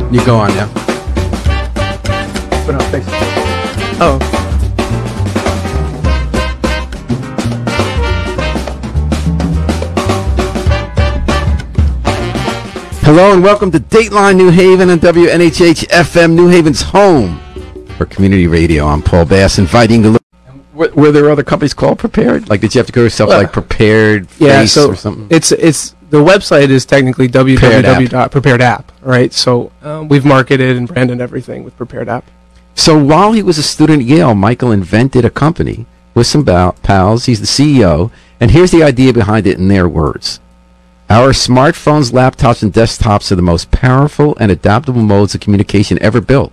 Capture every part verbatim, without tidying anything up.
You go on now. But no, thanks. Oh. Hello and welcome to Dateline New Haven and W N H H F M, New Haven's home for community radio. I'm Paul Bass, inviting to look. Were, were there other companies called Prepared? Like, did you have to go to yourself Well, like Prepared Yeah, Face so or something? it's it's the website is technically w w w dot prepared app, right? So um, we've marketed and branded everything with Prepared App. So while he was a student at Yale, Michael invented a company with some bow- pals. He's the C E O, and here's the idea behind it in their words. Our smartphones, laptops, and desktops are the most powerful and adaptable modes of communication ever built.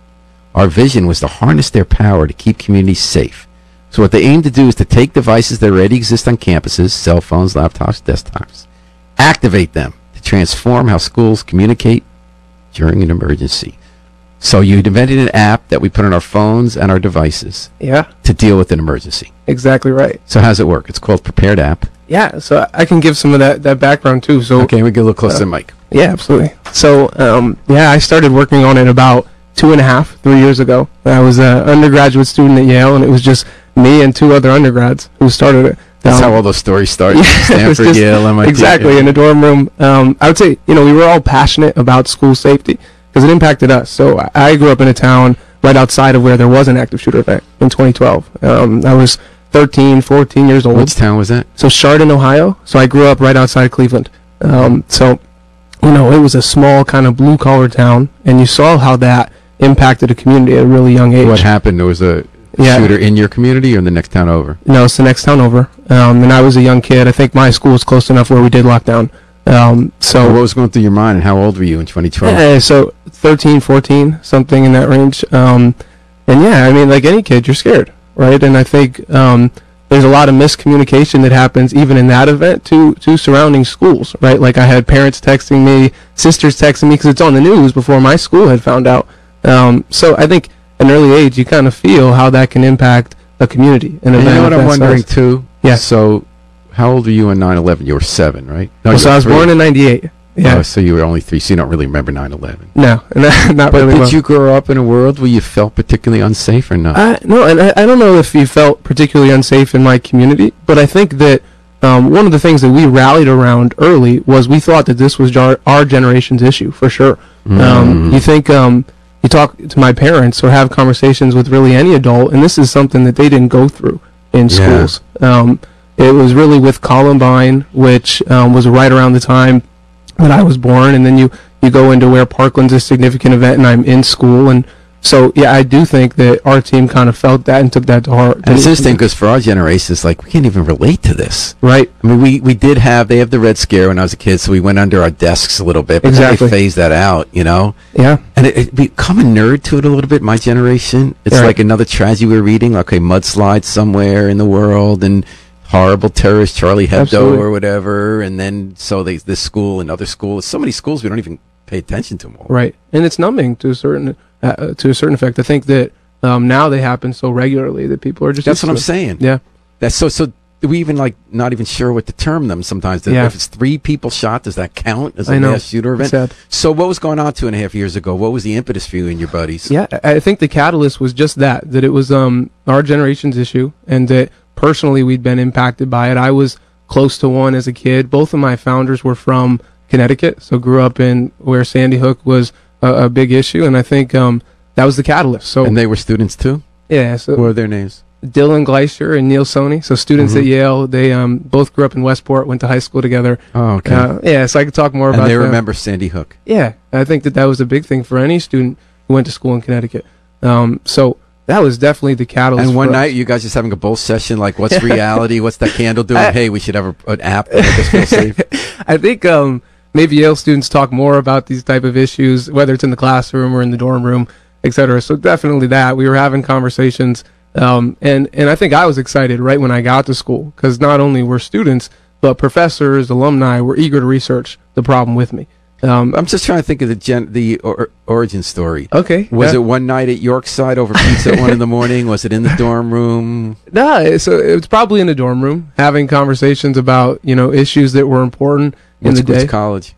Our vision was to harness their power to keep communities safe. So what they aim to do is to take devices that already exist on campuses, cell phones, laptops, desktops, activate them to transform how schools communicate during an emergency. So you invented an app that we put on our phones and our devices Yeah, to deal with an emergency. exactly right. So how does it work? It's called Prepared App. Yeah, so I can give some of that, that background too. So Okay, we get a little closer uh, to the mic. Yeah, absolutely. So, um, yeah, I started working on it about two and a half, three years ago. I was an undergraduate student at Yale, and it was just me and two other undergrads who started it. That's Um, how all those stories start. Yeah, it was Stanford, just- Yale, M I T. Exactly, in a dorm room. Um, I would say, you know, we were all passionate about school safety because it impacted us. So I- I grew up in a town right outside of where there was an active shooter event in twenty twelve. Um, I was thirteen, fourteen years old. Which town was that? So Chardon, Ohio. So I grew up right outside Cleveland. Um, so, you know, it was a small kind of blue collar town, and you saw how that impacted a community at a really young age. What happened? There was a Yeah. shooter in your community or in the next town over? No, it's the next town over. Um, and I was a young kid. I think my school was close enough where we did lockdown. Um, So so, what was going through your mind, and how old were you in twenty twelve? yeah, so thirteen, fourteen, something in that range. Um, and yeah, I mean, like any kid, you're scared, right? And I think um, there's a lot of miscommunication that happens even in that event to, to surrounding schools, right? Like I had parents texting me, sisters texting me because it's on the news before my school had found out. Um, so I think at an early age, you kind of feel how that can impact a community. An And you event know what of I'm that wondering size. too? Yeah. So how old were you in nine eleven? You were seven, right? No, Well, you so were I was three. born in ninety-eight. Yeah. Oh, so you were only three, so you don't really remember nine eleven. No, not But really did well. you grow up in a world where you felt particularly unsafe or not? I, no, and I, I don't know if you felt particularly unsafe in my community, but I think that um, one of the things that we rallied around early was we thought that this was jar- our generation's issue for sure. Um, Mm. you think um, you talk to my parents or have conversations with really any adult, and this is something that they didn't go through in Yeah. schools. Um, it was really with Columbine, which um, was right around the time that I was born, and then you, you go into where Parkland's a significant event, and I'm in school, and so yeah, I do think that our team kind of felt that and took that to heart. And it's interesting because for our generation, it's like we can't even relate to this. Right. I mean, we, we did have, they have the Red Scare when I was a kid, so we went under our desks a little bit, but then Exactly. they phased that out, you know? Yeah. And it, it become a nerd to it a little bit, my generation. It's Right. like another tragedy we were reading, okay, mudslide somewhere in the world, and horrible terrorist Charlie Hebdo Absolutely. or whatever, and then so they, this school and other schools, so many schools we don't even pay attention to them all. Right. And it's numbing to a certain uh, to a certain effect. I think that um, now they happen so regularly that people are just That's used what I'm to it. saying. Yeah. That's so, so we even like not even sure what to term them sometimes. Yeah. If it's three people shot, does that count as a I know. mass shooter event? Sad. So what was going on two and a half years ago? What was the impetus for you and your buddies? Yeah, I I think the catalyst was just that, that it was um, our generation's issue, and that personally we'd been impacted by it. I was close to one as a kid. Both of my founders were from Connecticut, so grew up in where Sandy Hook was a, a big issue, and I think um, that was the catalyst. So And they were students too? yeah, so What were their names? Dylan Gleicher and Neil Sony, so students Mhm. at Yale. They um, both grew up in Westport, went to high school together. Oh, okay. Uh, yeah, so I could talk more and about they that. remember Sandy Hook. Yeah, I think that that was a big thing for any student who went to school in Connecticut. Um, so that was definitely the catalyst. And one for us. night, you guys just having a bull session, like, what's reality? What's that candle doing? I- hey, we should have a, an app that make us feel safe. I think um, maybe Yale students talk more about these type of issues, whether it's in the classroom or in the dorm room, et cetera. So definitely that. We were having conversations, um, and, and I think I was excited right when I got to school, because not only were students, but professors, alumni were eager to research the problem with me. Um, I'm just trying to think of the gen- the or- origin story. okay. Was yeah. it one night at Yorkside over pizza at one in the morning? Was it in the dorm room? No, so it was probably in the dorm room, having conversations about, you know, issues that were important in What's, the day. what's college?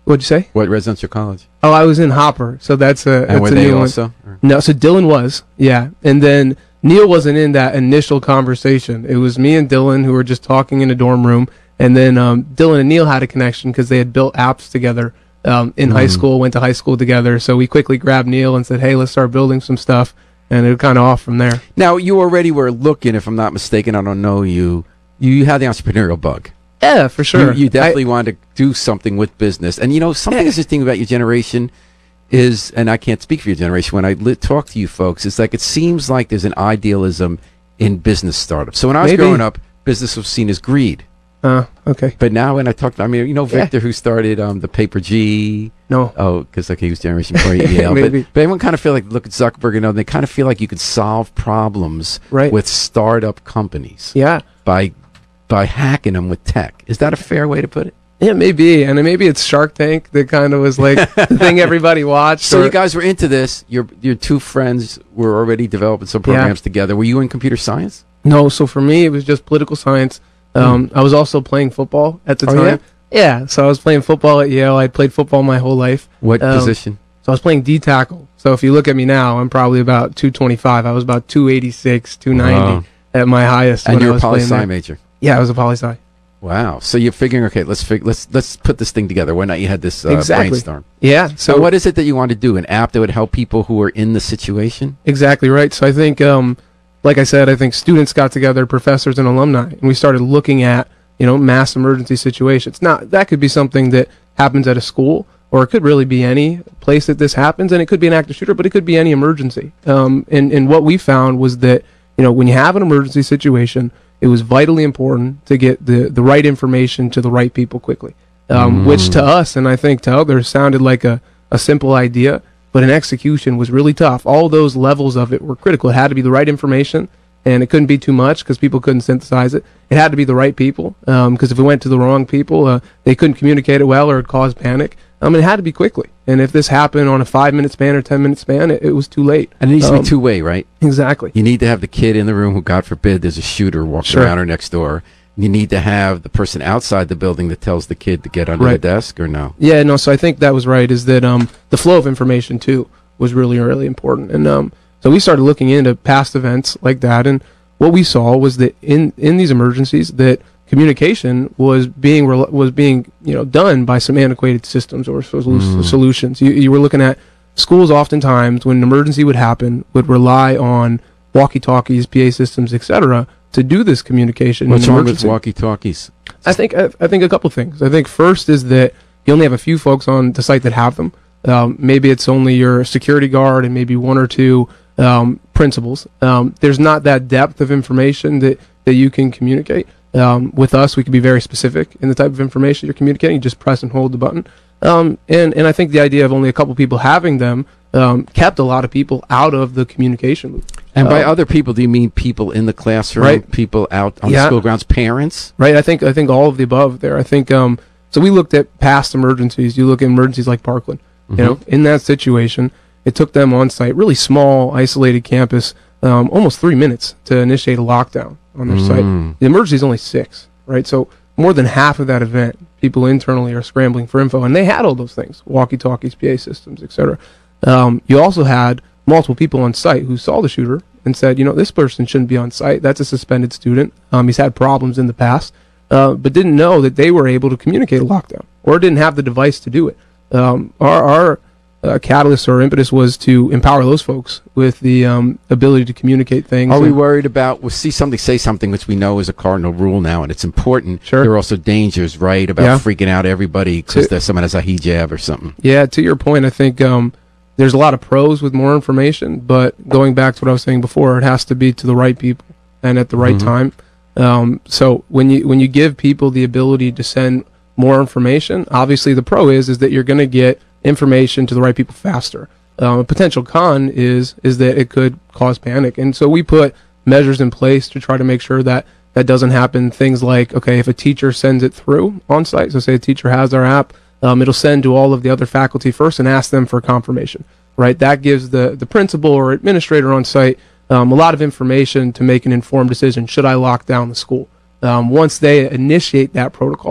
What'd you say? What residential college? Oh, I was in Hopper, so that's a And that's were a they new one. also? Or- No, so Dylan was, yeah, and then Neil wasn't in that initial conversation. It was me and Dylan who were just talking in a dorm room, and then um, Dylan and Neil had a connection because they had built apps together um, in Mm. high school, went to high school together. So we quickly grabbed Neil and said, "Hey, let's start building some stuff," and it was kind of off from there. Now, you already were looking, if I'm not mistaken, I don't know you, you had the entrepreneurial bug. Yeah, for sure. You, you definitely wanted to do something with business. And, you know, something that's interesting about your generation is, and I can't speak for your generation, when I li- talk to you folks, it's like it seems like there's an idealism in business startups. So when I was Maybe. growing up, business was seen as greed. Uh, okay. But now when I talk to, I mean, you know, Yeah. Victor, who started um, the Paper G. No. Oh, because like he was Generation before Yale. Maybe. But, but everyone kind of feel like, look at Zuckerberg, you know, they kind of feel like you could solve problems Right. with startup companies Yeah. by by hacking them with tech. Is that a fair way to put it? Yeah, maybe. And maybe it's Shark Tank that kind of was like the thing everybody watched. So or- you guys were into this. Your your two friends were already developing some Yeah. programs together. Were you in computer science? No, so for me, it was just political science. Um, I was also playing football at the Oh, time. Yeah? so I was playing football at Yale. I'd played football my whole life. What Um, position? So I was playing D tackle. So if you look at me now, I'm probably about two twenty-five. I was about two eighty-six, two ninety Wow. at my highest. And when I you're a was poli playing sci there. major. Yeah, I was a poli sci. Wow. So you're figuring, okay, let's fig- let's let's put this thing together. Why not you had this uh, Exactly. brainstorm? Yeah. So So what is it that you want to do? An app that would help people who are in the situation? Exactly right. So I think, um, like I said, I think students got together, professors and alumni, and we started looking at, you know, mass emergency situations. Now, that could be something that happens at a school, or it could really be any place that this happens, and it could be an active shooter, but it could be any emergency. Um, and, and what we found was that, you know, when you have an emergency situation, it was vitally important to get the, the right information to the right people quickly, um, Mm. which to us, and I think to others, sounded like a, a simple idea, but in execution was really tough. All those levels of it were critical. It had to be the right information, and it couldn't be too much because people couldn't synthesize it. It had to be the right people, because if it went to the wrong people, uh, they couldn't communicate it well or it caused panic. Um, and it had to be quickly. And if this happened on a five-minute span or ten-minute span, it, it was too late. And it needs to Um, be two way, right? Exactly. You need to have the kid in the room who, God forbid, there's a shooter walking Sure. around or next door. You need to have the person outside the building that tells the kid to get under Right. the desk, or no? Yeah, no, so I think that was right, is that um, the flow of information, too, was really, really important. And um, so we started looking into past events like that, and what we saw was that in, in these emergencies, that communication was being rel- was being you know done by some antiquated systems or solu- Mm. solutions. You, you were looking at schools oftentimes when an emergency would happen would rely on walkie-talkies, P A systems, et cetera, to do this communication. What's in wrong with emergency. walkie-talkies? I think I, I think a couple things. I think first is that you only have a few folks on the site that have them. Um, maybe it's only your security guard and maybe one or two um, principals. Um, there's not that depth of information that, that you can communicate. Um, with us, we can be very specific in the type of information you're communicating. You just press and hold the button. Um, and, and I think the idea of only a couple people having them um, kept a lot of people out of the communication loop. And by Um, other people, do you mean people in the classroom, Right. people out on the Yeah. school grounds, parents? Right. I think I think all of the above there. I think um so we looked at past emergencies. You look at emergencies like Parkland. You know, in that situation, it took them on site, really small, isolated campus, um, almost three minutes to initiate a lockdown on their Mm. site. The emergency is only six, right? So more than half of that event, people internally are scrambling for info, and they had all those things: walkie-talkies, P A systems, et cetera. Um, you also had multiple people on site who saw the shooter and said, you know, this person shouldn't be on site. That's a suspended student. Um, he's had problems in the past, uh, but didn't know that they were able to communicate a lockdown or didn't have the device to do it. Um, our our uh, catalyst or impetus was to empower those folks with the um, ability to communicate things. Are we and- worried about, we'll see somebody say something, which we know is a cardinal rule now, and it's important. Sure. There are also dangers, right, about Yeah. freaking out everybody because To- someone has a hijab or something. Yeah, to your point, I think um, there's a lot of pros with more information, but going back to what I was saying before, it has to be to the right people and at the right Mhm. time. Um, so when you when you give people the ability to send more information, obviously the pro is is that you're going to get information to the right people faster. Um, a potential con is is that it could cause panic, and so we put measures in place to try to make sure that that doesn't happen. Things like, okay, if a teacher sends it through on site, so say a teacher has our app, um, it'll send to all of the other faculty first and ask them for confirmation, right? That gives the, the principal or administrator on site um, a lot of information to make an informed decision. Should I lock down the school? Um, once they initiate that protocol,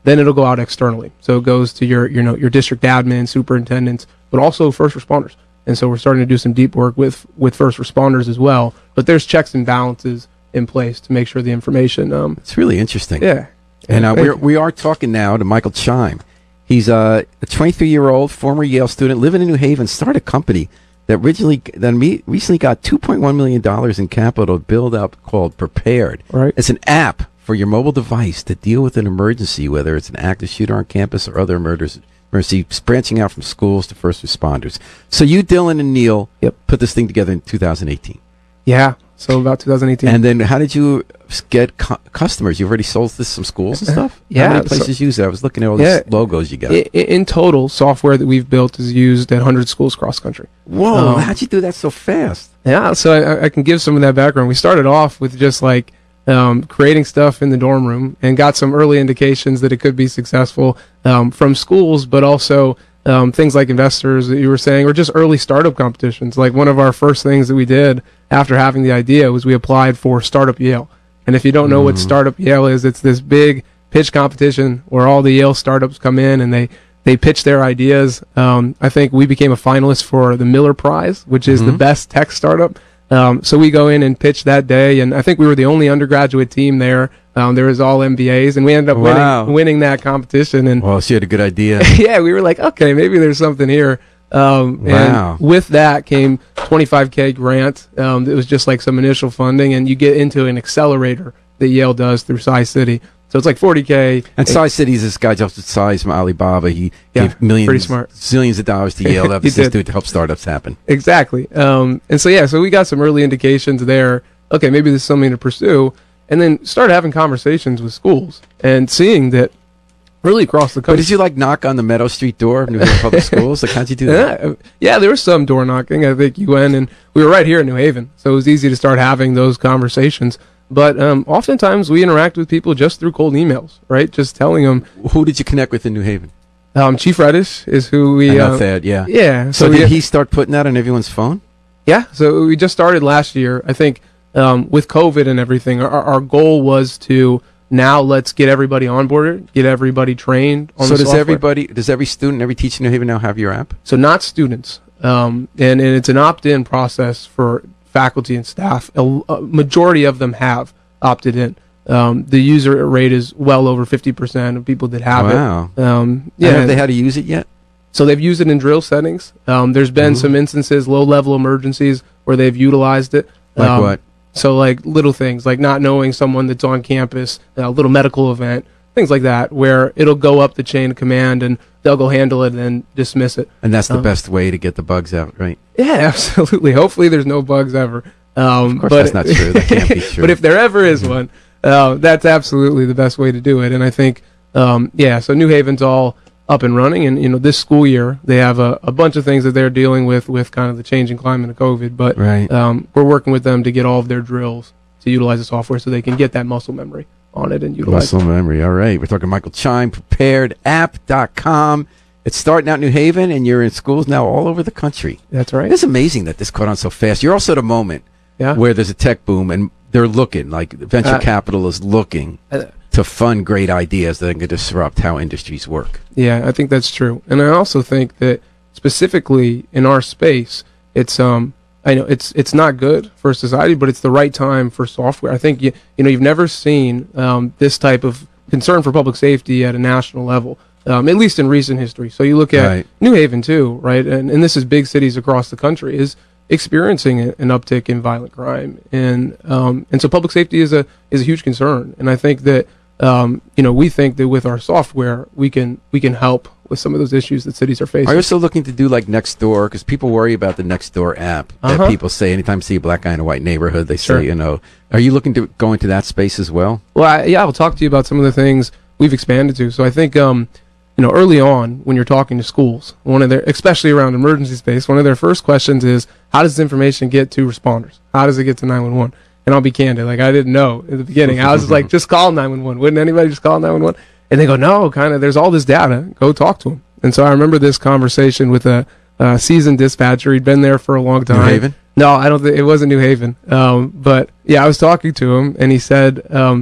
then it'll go out externally. So it goes to your, you know, your district admin, superintendents, but also first responders. And so we're starting to do some deep work with, with first responders as well. But there's checks and balances in place to make sure the information. Um, it's really interesting. Yeah. And uh, Thank we're, you. we are talking now to Michael Chime. He's uh, a twenty-three-year-old former Yale student living in New Haven, started a company that originally that me, recently got two point one million dollars in capital to build up called Prepared. Right. It's an app for your mobile device to deal with an emergency, whether it's an active shooter on campus or other murders, emergency, branching out from schools to first responders. So you, Dylan, and Neil Yep. put this thing together in two thousand eighteen. Yeah. So about two thousand eighteen. And then how did you get cu- customers? You've already sold this to some schools and stuff? Yeah, How many so- places use it? I was looking at all Yeah. these logos you got. I- I- in total, software that we've built is used at one hundred schools across the country. Whoa, Um, how'd you do that so fast? Yeah, so I, I can give some of that background. We started off with just like um, creating stuff in the dorm room and got some early indications that it could be successful um, from schools, but also um, things like investors that you were saying, or just early startup competitions. Like one of our first things that we did after having the idea was we applied for Startup Yale. And if you don't know what Startup Yale is, it's this big pitch competition where all the Yale startups come in and they They pitch their ideas. Um, I think we became a finalist for the Miller Prize, which is the best tech startup. Um, so we go in and pitch that day, and I think we were the only undergraduate team there. Um, there was all M B As, and we ended up Wow. winning, winning that competition. And Well, she had a good idea. yeah, we were like, okay, maybe there's something here. Um, Wow. And with that came twenty-five K grant. Um, it was just like some initial funding, and you get into an accelerator that Yale does through Sci-City. So it's like forty K. And Size City's this guy just Size from Alibaba. He Yeah, gave millions, pretty smart. zillions of dollars to Yale to He did. do to help startups happen. Exactly. Um, and so, yeah, so we got some early indications there. Okay, maybe this is something to pursue. And then started having conversations with schools and seeing that really across the But country. did you like knock on the Meadow Street door of New Haven Public Schools? Like, how'd you do that? Yeah, yeah, there was some door knocking. I think you went, and we were right here in New Haven, so it was easy to start having those conversations. But um, oftentimes we interact with people just through cold emails, right? Just telling them. Who did you connect with in New Haven? Um, Chief Reddish is who we. I know uh, Thad, yeah. Yeah. So, we, did he start putting that on everyone's phone? Yeah, so we just started last year. I think um, with COVID and everything, our, our goal was to now let's get everybody onboarded, get everybody trained on So the does software. everybody, does every student, every teacher in New Haven now have your app? So not students, um, and, and it's an opt-in process for faculty and staff. A, a majority of them have opted in. Um, the user rate is well over fifty percent of people that have Wow. it. Um, Yeah. yeah, Have they had to use it yet? so they've used it in drill settings. Um, there's been some instances, low-level emergencies, where they've utilized it. Like Um, what? So like little things, like not knowing someone that's on campus, a little medical event, things like that, where it'll go up the chain of command and they'll go handle it and then dismiss it. And that's the um, best way to get the bugs out, right? Yeah, absolutely. Hopefully there's no bugs ever. Um, Of course but that's not true. That can't be true. But if there ever is one, uh, that's absolutely the best way to do it. And I think, um, yeah, so New Haven's all up and running. And, you know, this school year, they have a, a bunch of things that they're dealing with, with kind of the changing climate of COVID. But Right. um, we're working with them to get all of their drills to utilize the software so they can get that muscle memory on it and utilize it. Muscle memory. All right. We're talking Michael Chime, prepared app dot com. It's starting out in New Haven, and you're in schools now all over the country. That's right. It's amazing that this caught on so fast. You're also at a moment Yeah. where there's a tech boom, and they're looking, like venture Uh, capital is looking uh, to fund great ideas that can disrupt how industries work. Yeah, I think that's true. And I also think that specifically in our space, it's um I know it's it's not good for society, but it's the right time for software. I think you you know you've never seen um, this type of concern for public safety at a national level, um, at least in recent history. So you look at Right. New Haven too, right? And and this is big cities across the country is experiencing a, an uptick in violent crime, and um, and so public safety is a is a huge concern. And I think that um, you know we think that with our software we can we can help with some of those issues that cities are facing. Are you also looking to do like Nextdoor? Because people worry about the Nextdoor app Uh-huh. that people say anytime they see a black guy in a white neighborhood, they Sure. say, you know, are you looking to go into that space as well? Well, I, yeah, I'll talk to you about some of the things we've expanded to. So I think, um, you know, early on when you're talking to schools, one of their, especially around emergency space, one of their first questions is, how does this information get to responders? How does it get to nine one one? And I'll be candid, like I didn't know in the beginning. I was just like, just call nine one one. Wouldn't anybody just call nine one one? And they go, no, kind of, there's all this data. Go talk to them. And so I remember this conversation with a, a seasoned dispatcher. He'd been there for a long time. New Haven? No, I don't think it wasn't New Haven. Um, but yeah, I was talking to him, and he said, um,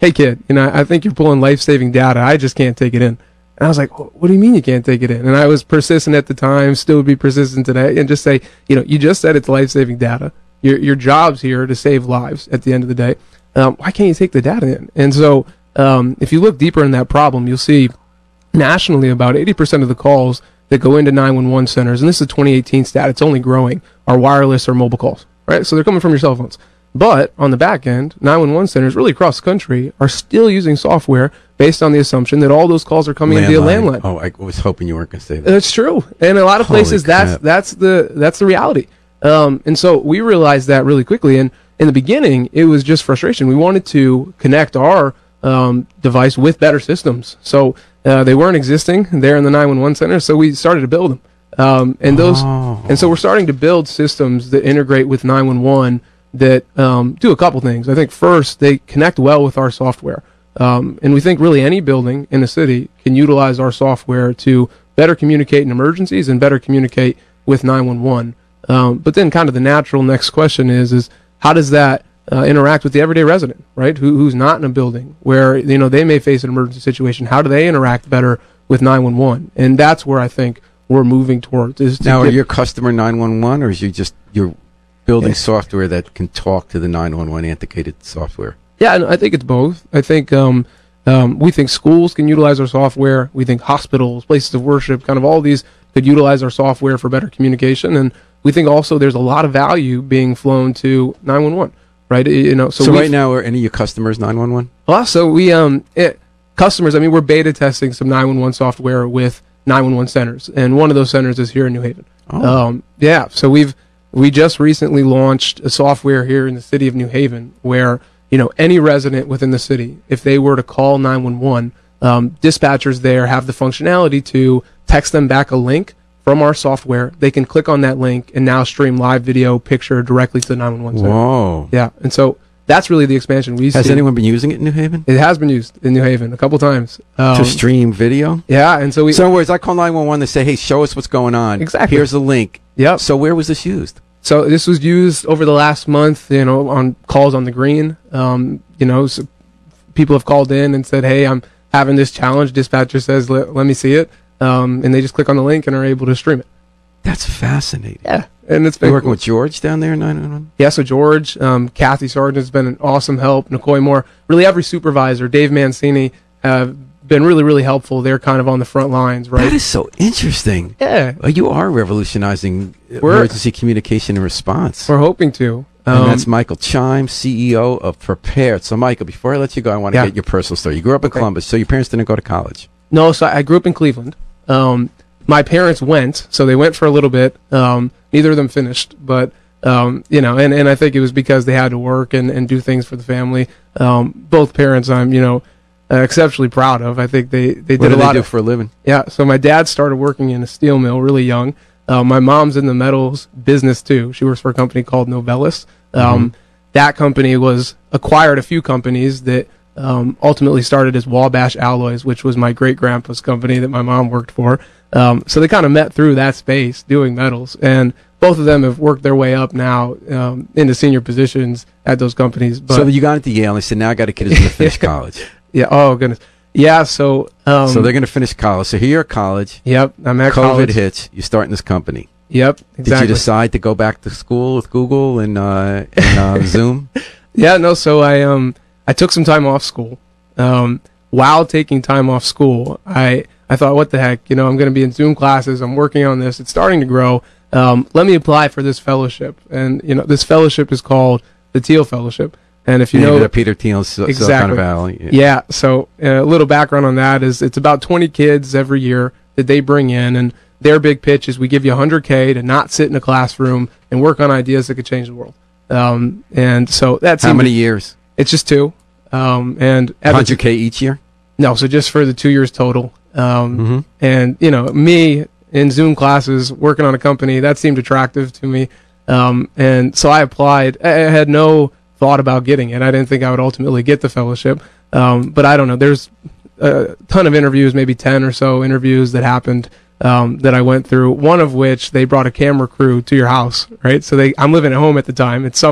hey kid, you know, I think you're pulling life-saving data. I just can't take it in. And I was like, what do you mean you can't take it in? And I was persistent at the time, still would be persistent today, and just say, you know, you just said it's life-saving data. Your your job's here to save lives at the end of the day. Um, why can't you take the data in? And so um, if you look deeper in that problem, you'll see nationally about eighty percent of the calls that go into nine one one centers, and this is a twenty eighteen stat, it's only growing, are wireless or mobile calls, right? So they're coming from your cell phones. But on the back end, nine one one centers really across the country are still using software based on the assumption that all those calls are coming in via landline. Oh, I was hoping you weren't going to say that. That's true. And a lot of Holy places, that's crap. that's the that's the reality. Um, and so we realized that really quickly. And in the beginning, it was just frustration. We wanted to connect our um, device with better systems. So uh, they weren't existing there in the nine one one center, so we started to build them. Um, and those, Oh. and so we're starting to build systems that integrate with nine one one that um, do a couple things. I think first, they connect well with our software. Um, and we think really any building in the city can utilize our software to better communicate in emergencies and better communicate with nine one one. Um, but then kind of the natural next question is, is how does that uh, interact with the everyday resident, right? Who, who's not in a building where, you know, they may face an emergency situation. How do they interact better with nine one one? And that's where I think we're moving towards. Is to Now, are get- your customer nine one one, or is you just you're building Yeah. software that can talk to the nine one one antiquated software? Yeah, and I think it's both. I think um, um, we think schools can utilize our software. We think hospitals, places of worship, kind of all these could utilize our software for better communication. And we think also there's a lot of value being flown to nine one one, right? You know, so, So, we've- right now, are any of your customers nine one one? Well, so we um it, customers. I mean, we're beta testing some nine one one software with nine one one centers, and one of those centers is here in New Haven. Oh. Um, yeah. So we've we just recently launched a software here in the city of New Haven where, you know, any resident within the city, if they were to call nine one one, um, dispatchers there have the functionality to text them back a link from our software. They can click on that link and now stream live video picture directly to the nine one one center. Whoa. Yeah, and so that's really the expansion we see. Has anyone been using it in New Haven? It has been used in New Haven a couple times. Um, to stream video? yeah, and so we. So in other words, I call nine one one to say, hey, show us what's going on. Exactly. Here's the link. Yep. So where was this used? So this was used over the last month, you know, on calls on the green. Um, you know, so people have called in and said, hey, I'm having this challenge. Dispatcher says, let, let me see it. Um, and they just click on the link and are able to stream it. That's fascinating. Yeah. And it's You're been working with George down there in nine one one? Yeah, so George, um, Kathy Sargent has been an awesome help. Nicoy Moore, really every supervisor, Dave Mancini, have been really, really helpful. They're kind of on the front lines, right? That is so interesting. yeah, Well, you are revolutionizing We're- emergency communication and response. we're hoping to. and Um, that's Michael Chime, C E O of Prepared. So, Michael, before I let you go, I want to Yeah. get your personal story. You grew up in Okay. Columbus, so your parents didn't go to college. No, so I grew up in Cleveland. Um, my parents went, so they went for a little bit. Um, neither of them finished, but um, you know, and, and I think it was because they had to work and, and do things for the family. Um, both parents, I'm you know uh, exceptionally proud of. I think they they What did do a they lot do of for a living? yeah. So my dad started working in a steel mill really young. Uh, my mom's in the metals business too. She works for a company called Novelis. Um, That company was acquired a few companies that um, ultimately started as Wabash Alloys, which was my great grandpa's company that my mom worked for. Um, so they kind of met through that space doing metals, and both of them have worked their way up now um, into senior positions at those companies. But so you got into Yale, and they said, now I got a kid who's going to finish college. yeah, oh goodness, yeah. So um, so they're going to finish college. So here you're at college. yep, I'm at COVID college. hits. You start in this company. Yep, exactly. Did you decide to go back to school with Google and, uh, and uh, Zoom? Yeah, no. So I um I took some time off school. Um, while taking time off school, I I thought, what the heck, you know, I'm going to be in Zoom classes. I'm working on this. It's starting to grow. Um, let me apply for this fellowship, and you know, this fellowship is called the Teal Fellowship. And if you David know, Peter Thiel's Sil- Silicon Exactly. Valley. Yeah. yeah. So uh, a little background on that is it's about twenty kids every year that they bring in, and their big pitch is we give you one hundred K to not sit in a classroom and work on ideas that could change the world. Um, and so that's How many years? It's just two. Um, and at the one hundred K each year? No, so just for the two years total. Um, Mm-hmm. And, you know, me in Zoom classes working on a company, that seemed attractive to me. Um, and so I applied. I I had no thought about getting it. I didn't think I would ultimately get the fellowship. Um, but I don't know. There's a ton of interviews, maybe ten or so interviews that happened um, that I went through, one of which they brought a camera crew to your house, right? So they, I'm living at home at the time. It's summer.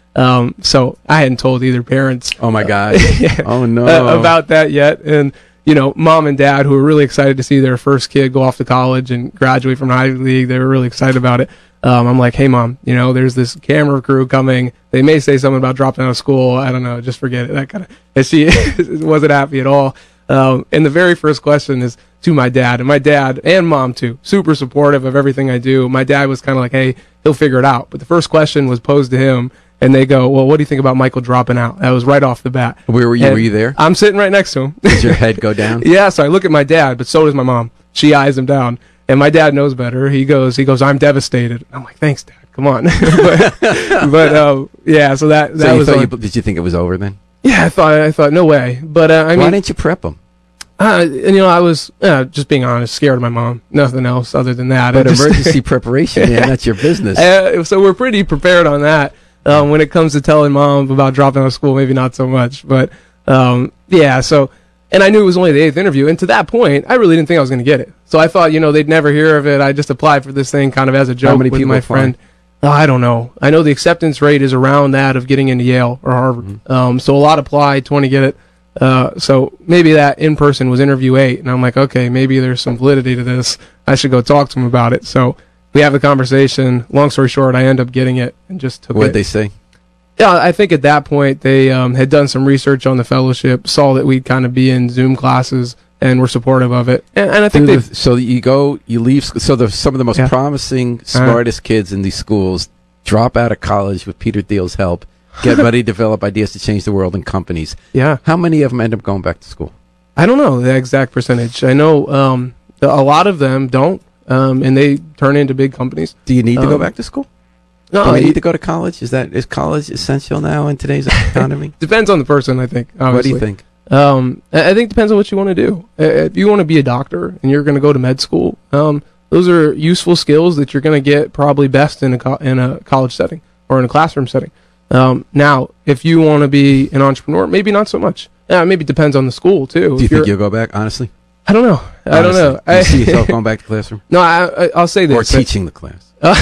Um, so I hadn't told either parents. Oh my God. yeah, Oh no. uh, about that yet. And, you know, mom and dad, who were really excited to see their first kid go off to college and graduate from Ivy League, they were really excited about it. Um, I'm like, hey, mom, you know, there's this camera crew coming. They may say something about dropping out of school. I don't know. Just forget it. That kind of. And she wasn't happy at all. Um, and the very first question is to my dad, and my dad and mom too, super supportive of everything I do. My dad was kind of like, hey, he'll figure it out. But the first question was posed to him, and they go, well, what do you think about Michael dropping out? That was right off the bat. Where were you? And were you there? I'm sitting right next to him. Did your head go down? Yeah, so I look at my dad, but so does my mom. She eyes him down, and my dad knows better. He goes, he goes, I'm devastated. I'm like, thanks, Dad. Come on. but but uh, yeah, so that that so you was. thought like, you, did you think it was over then? yeah, I thought I thought no way. But uh, I Why mean, didn't you prep them? uh, and you know, I was uh, just being honest, scared of my mom. Nothing else other than that. But I just- emergency preparation, man, that's your business. Uh, so we're pretty prepared on that. Um, when it comes to telling mom about dropping out of school, maybe not so much. But um, yeah, so and I knew it was only the eighth interview, and to that point, I really didn't think I was going to get it. So I thought, you know, they'd never hear of it. I just applied for this thing kind of as a joke many with people my applied? friend. Oh, I don't know. I know the acceptance rate is around that of getting into Yale or Harvard. Mm-hmm. Um, so a lot applied, twenty get it. Uh, so maybe that in person was interview eight, and I'm like, okay, maybe there's some validity to this. I should go talk to them about it. So we have a conversation. Long story short, I end up getting it and just took What'd it. they say? Yeah, I think at that point they um, had done some research on the fellowship, saw that we'd kind of be in Zoom classes, and were supportive of it. And, and I think Through they the- so you go, you leave. sc- So the, some of the most Yeah. promising, smartest kids in these schools drop out of college with Peter Thiel's help, get ready to develop ideas to change the world in companies. yeah. How many of them end up going back to school? I don't know the exact percentage. I know um, a lot of them don't, um, and they turn into big companies. Do you need to go Um, back to school? No, Do you it need to go to college? Is that is college essential now in today's economy? depends on the person, I think. What do Obviously. you think? Um, I I think it depends on what you want to do. Uh, If you want to be a doctor and you're going to go to med school, um, those are useful skills that you're going to get probably best in a co- in a college setting or in a classroom setting. Um, now, if you want to be an entrepreneur, maybe not so much. Yeah, maybe it depends on the school too. Do you If think you're- you'll go back? Honestly, I don't know. I don't Honestly. know. Do you I, see yourself going back to classroom no, I, I, I'll say this. or teaching the class? Uh,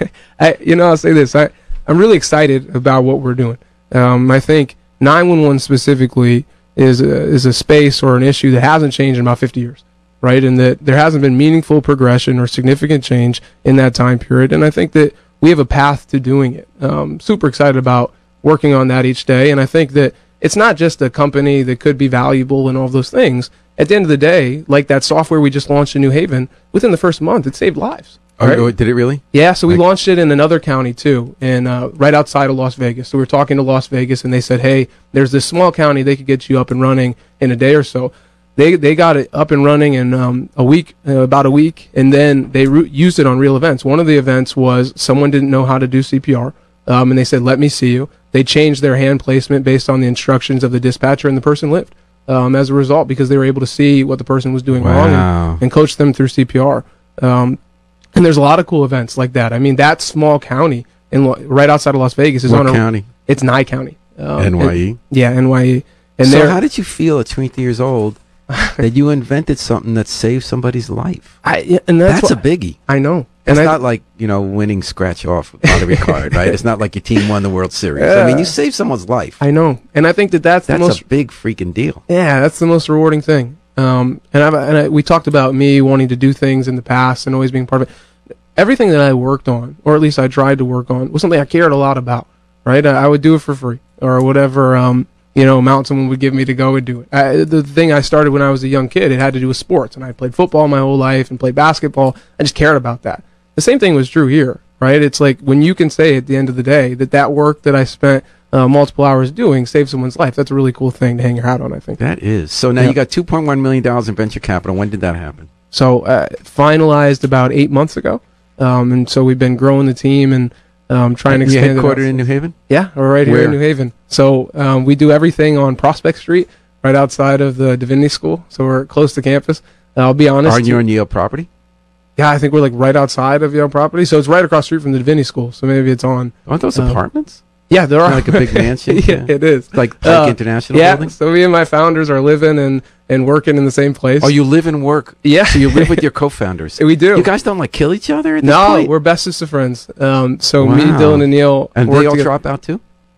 I, you know, I'll say this. I, I'm really excited about what we're doing. Um, I think nine one one specifically is a, is a space or an issue that hasn't changed in about fifty years, right? And that there hasn't been meaningful progression or significant change in that time period. And I think that we have a path to doing it. Um, super excited about working on that each day. And I think that it's not just a company that could be valuable and all those things. At the end of the day, like that software we just launched in New Haven, within the first month, it saved lives. Oh, right? oh, did it really? Yeah, so we Like- launched it in another county too, in uh, right outside of Las Vegas. So we were talking to Las Vegas, and they said, "Hey, there's this small county they could get you up and running in a day or so." They they got it up and running in um, a week, uh, about a week, and then they re- used it on real events. One of the events was someone didn't know how to do C P R, um, and they said, "Let me see you." They changed their hand placement based on the instructions of the dispatcher, and the person lived um, as a result because they were able to see what the person was doing wrong Wow. and, and coach them through C P R. Um, and there's a lot of cool events like that. I mean, that small county in Lo- right outside of Las Vegas is What on a county? it's Nye County. Um, N Y E. and- yeah, N Y E. And so they're how did you feel at twenty years old that you invented something that saved somebody's life? I, yeah, and that's, That's, a what- biggie. I know. It's And I, not like, you know, winning scratch off lottery card, right? It's not like your team won the World Series. I mean, you saved someone's life. I know. And I think that that's, That's the most a big freaking deal. yeah, that's the most rewarding thing. Um, and I've, and I, we talked about me wanting to do things in the past and always being part of it. Everything that I worked on, or at least I tried to work on, was something I cared a lot about. Right? I, I would do it for free, or whatever. Um, you know, amount someone would give me to go and do it. I, the thing I started when I was a young kid, it had to do with sports, and I played football my whole life and played basketball. I just cared about that. The same thing was true here, right? It's like when you can say at the end of the day that that work that I spent uh, multiple hours doing saved someone's life. That's a really cool thing to hang your hat on, I think. That is. So now Yeah. you got two point one million dollars in venture capital. When did that happen? So uh, finalized about eight months ago, um, and so we've been growing the team and um, trying to You expand. it out. headquartered in New Haven? Yeah, we're right here Where? in New Haven. So um, we do everything on Prospect Street, right outside of the Divinity School. So we're close to campus. I'll be honest. Are you on Yale property? Yeah, I think we're like right outside of Yale property. So it's right across the street from the Divinity School. So maybe it's on. Aren't those Um, apartments? Yeah, there are. Like a big mansion? yeah, Yeah. it is. Like Pike Uh, International Yeah, Building? so me and my founders are living and, and working in the same place. Oh, you live and work. Yeah. So you live with your co-founders. We do. You guys don't like kill each other at this no, point? we're bestest of friends. Um, so me, Wow. Dylan, and Neil And work they all together. drop out too?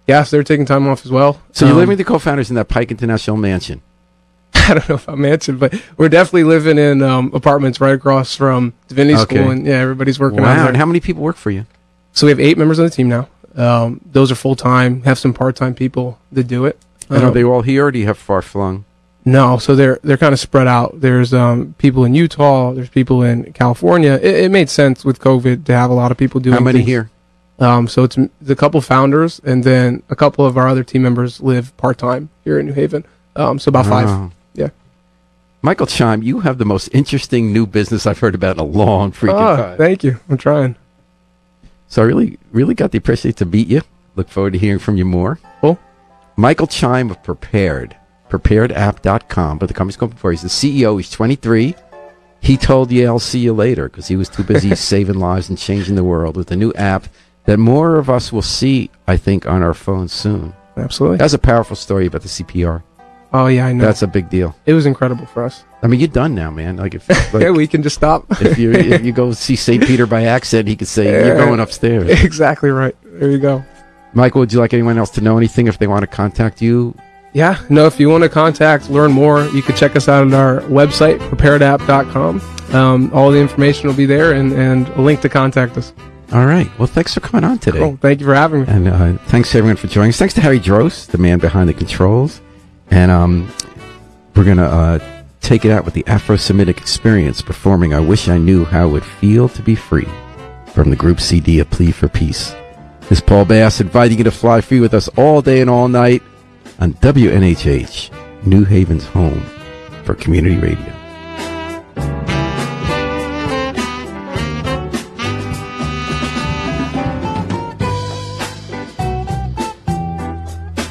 Yeah, so they're taking time off as well. So you're Um, living with the co-founders in that Pike International mansion. I don't know if I mentioned, but we're definitely living in um, apartments right across from Divinity Okay. School, and yeah, everybody's working out Wow. there. And how many people work for you? So we have eight members on the team now. Um, those are full time. Have some part time people that do it. And are Um, they all here, or do you have far flung? No, so they're they're kind of spread out. There's um, people in Utah. There's people in California. It, it made sense with COVID to have a lot of people doing. How many things. here? Um, so it's m- the couple founders, and then a couple of our other team members live part time here in New Haven. Um, so about five. Wow. Yeah. Michael Chime, you have the most interesting new business I've heard about in a long freaking Oh, time. thank you. I'm trying. So I really, really got the appreciate to meet you. Look forward to hearing from you more. Cool. Michael Chime of Prepared, prepared app dot com, but the company's called Prepared. He's the C E O. He's twenty-three. He told you I'll see you later because he was too busy saving lives and changing the world with a new app that more of us will see, I think, on our phones soon. Absolutely. That's a powerful story about the C P R. Oh yeah, I know. That's a big deal. It was incredible for us. I mean, you're done now, man. Like if, like, Yeah, we can just stop. if you if you go see Saint Peter by accident, he could say you're going upstairs. Exactly right. There you go. Michael, would you like anyone else to know anything if they want to contact you? Yeah. No, if you want to contact, learn more, you can check us out at our website, prepared app dot com. Um, all the information will be there, and, and a link to contact us. All right. Well, thanks for coming on today. Cool. Thank you for having me. And uh, thanks to everyone for joining us. Thanks to Harry Drost, the man behind the controls. And um, we're going to uh, take it out with the Afro-Semitic Experience performing I Wish I Knew How It Would Feel to Be Free from the group C D, A Plea for Peace. This is Paul Bass inviting you to fly free with us all day and all night on W N H H, New Haven's home for community radio.